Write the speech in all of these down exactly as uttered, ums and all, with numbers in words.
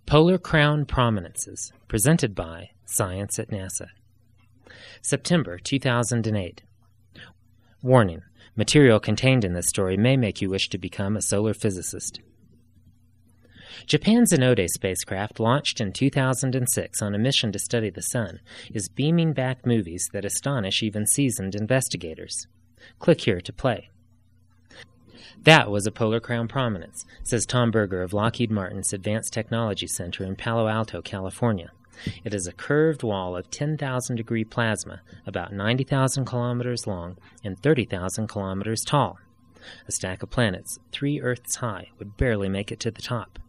Polar Crown Prominences, presented by Science at NASA. September two thousand eight. Warning: material contained in this story may make you wish to become a solar physicist. Japan's Inode spacecraft, launched in two thousand six on a mission to study the Sun, is beaming back movies that astonish even seasoned investigators. Click here to play. That was a Polar Crown Prominence, says Tom Berger of Lockheed Martin's Advanced Technology Center in Palo Alto, California. It is a curved wall of ten thousand degree plasma, about ninety thousand kilometers long and thirty thousand kilometers tall. A stack of planets, three Earths high, would barely make it to the top.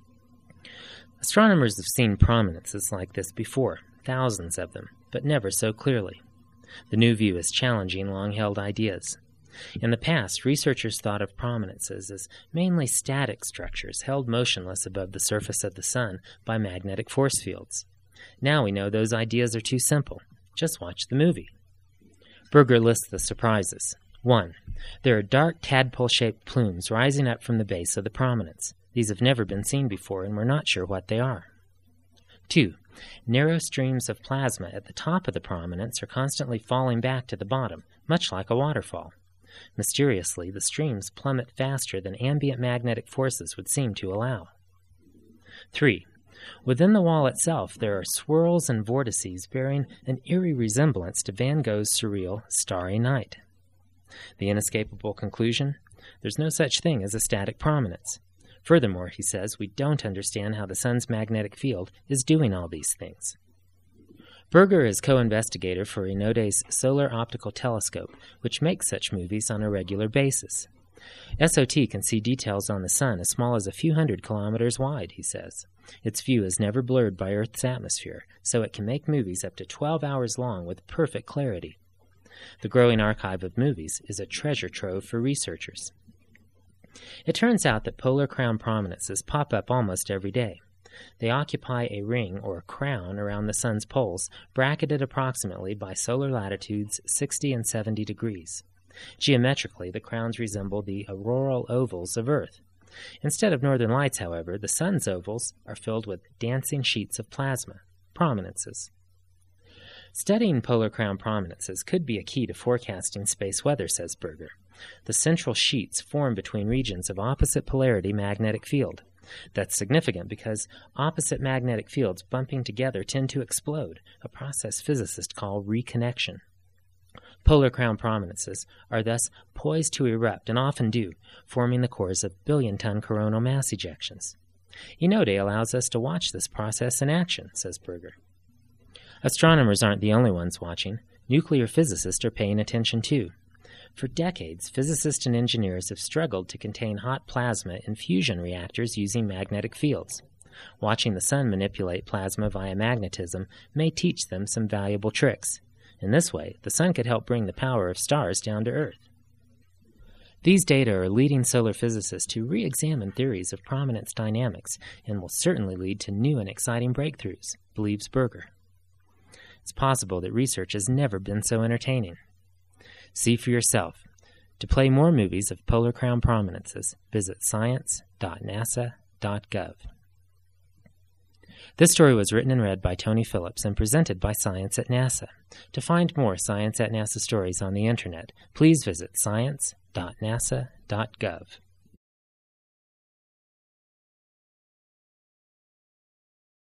Astronomers have seen prominences like this before, thousands of them, but never so clearly. The new view is challenging long-held ideas. In the past, researchers thought of prominences as mainly static structures held motionless above the surface of the Sun by magnetic force fields. Now we know those ideas are too simple. Just watch the movie. Berger lists the surprises. One. There are dark tadpole-shaped plumes rising up from the base of the prominence. These have never been seen before, and we're not sure what they are. Two. Narrow streams of plasma at the top of the prominence are constantly falling back to the bottom, much like a waterfall. Mysteriously, the streams plummet faster than ambient magnetic forces would seem to allow. Three. Within the wall itself, there are swirls and vortices bearing an eerie resemblance to Van Gogh's surreal Starry Night. The inescapable conclusion? There's no such thing as a static prominence. Furthermore, he says, we don't understand how the Sun's magnetic field is doing all these things. Berger is co-investigator for Inode's Solar Optical Telescope, which makes such movies on a regular basis. S O T can see details on the Sun as small as a few hundred kilometers wide, he says. Its view is never blurred by Earth's atmosphere, so it can make movies up to twelve hours long with perfect clarity. The growing archive of movies is a treasure trove for researchers. It turns out that polar crown prominences pop up almost every day. They occupy a ring or crown around the Sun's poles, bracketed approximately by solar latitudes sixty and seventy degrees. Geometrically, the crowns resemble the auroral ovals of Earth. Instead of northern lights, however, the Sun's ovals are filled with dancing sheets of plasma, prominences. Studying polar crown prominences could be a key to forecasting space weather, says Berger. The central sheets form between regions of opposite polarity magnetic field. That's significant because opposite magnetic fields bumping together tend to explode, a process physicists call reconnection. Polar crown prominences are thus poised to erupt, and often do, forming the cores of billion-ton coronal mass ejections. Inode allows us to watch this process in action, says Berger. Astronomers aren't the only ones watching. Nuclear physicists are paying attention too. For decades, physicists and engineers have struggled to contain hot plasma in fusion reactors using magnetic fields. Watching the Sun manipulate plasma via magnetism may teach them some valuable tricks. In this way, the Sun could help bring the power of stars down to Earth. These data are leading solar physicists to re-examine theories of prominence dynamics and will certainly lead to new and exciting breakthroughs, believes Berger. It's possible that research has never been so entertaining. See for yourself. To play more movies of polar crown prominences, visit science dot nasa dot gov. This story was written and read by Tony Phillips and presented by Science at NASA. To find more Science at NASA stories on the Internet, please visit science dot nasa dot gov.